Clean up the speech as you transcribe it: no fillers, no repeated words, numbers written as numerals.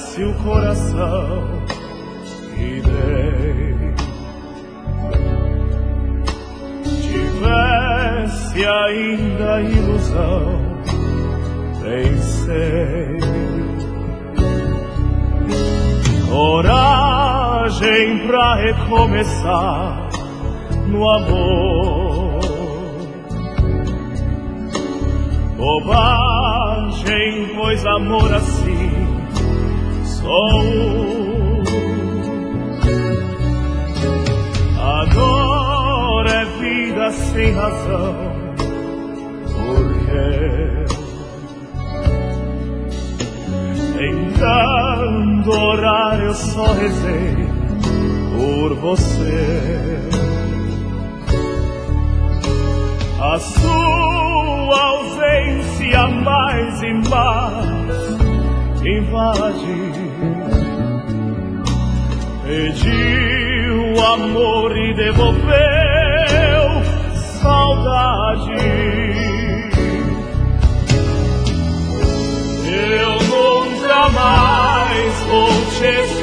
endurece o coração e dei. Tivesse ainda a ilusão, pensei, coragem pra recomeçar no amor. Bobagem, pois amor assim só um. Agora é vida sem razão, porque tentando orar eu só rezei por você. A sua ausência mais e mais invade. Pediu amor e devolveu saudade. Eu nunca mais vou te